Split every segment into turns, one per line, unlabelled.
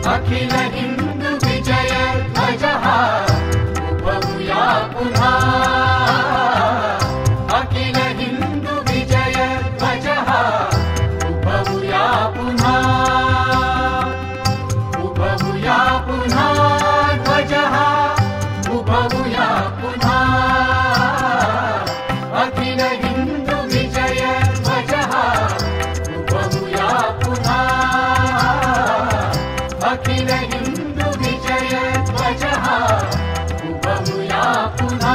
अखिल हिंदू विजय ध्वज उभवूया पुन्हा अखिल हिंदू विजय ध्वज उभवूया पुन्हा उभवूया पुन्हा ध्वज उभवूया पुन्हा अखिल हिंदू विजय ध्वज उभवूया पुन्हा अखिल हिंदू विजय ध्वज उभवूया पुन्हा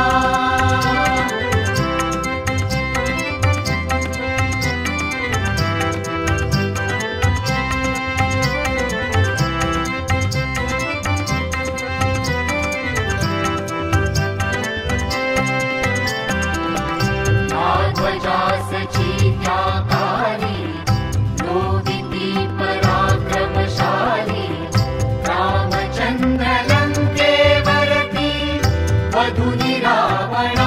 वधुनी रावणा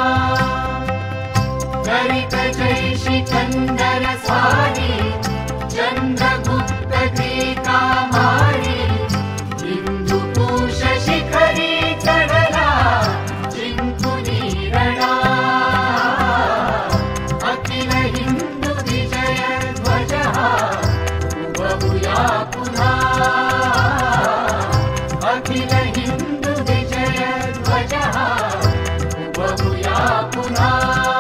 गरित जय सिकंदर स्वारी चंद्रगुप्त ग्रीका मारी हिंदुकुश शिखरी चढला जिंकुनी रणा अखिल हिंदू विजय ध्वज उभवूया पुन्हा अखिल हिंदू विजय ध्वज उभवूया पुन्हा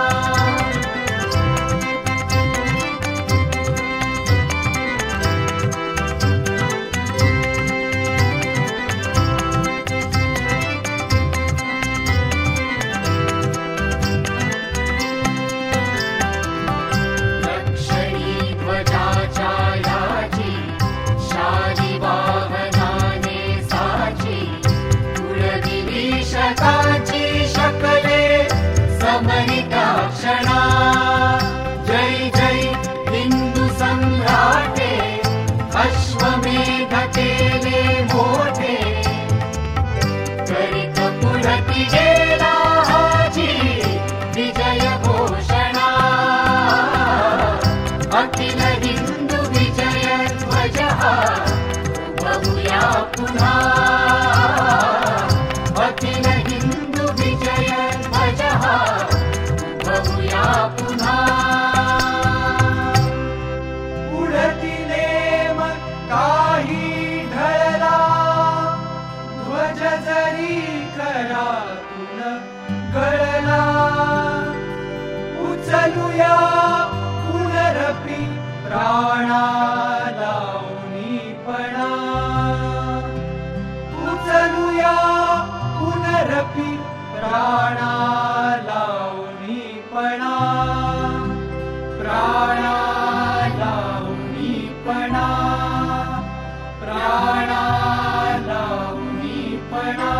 लक्षणी ध्वजाच्या याची शाली वाहनाने साची तुळदिली शताची शकले समरिता क्षणा जय जय हिंदू सम्राटे अश्वमेध केले मोठे करीत पुढती गेला हाजी विजय घोषणा अखिल हिंदू विजय ध्वज उभवूया पुन्हा अखिल हिंदू विजय ध्वज उभवूया पुन्हा
उडती नेम काही ढळला ध्वज जरी खरातून गळला उचलूया पुनरपि प्राणा लावणी पणा उचलूया पुनरपि प्राणा लावणी पणा प्राणा लावणी पणा प्राणा लावणी पणा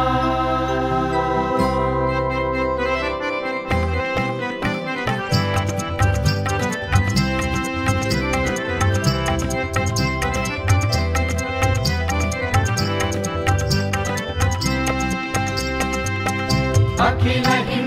अखिल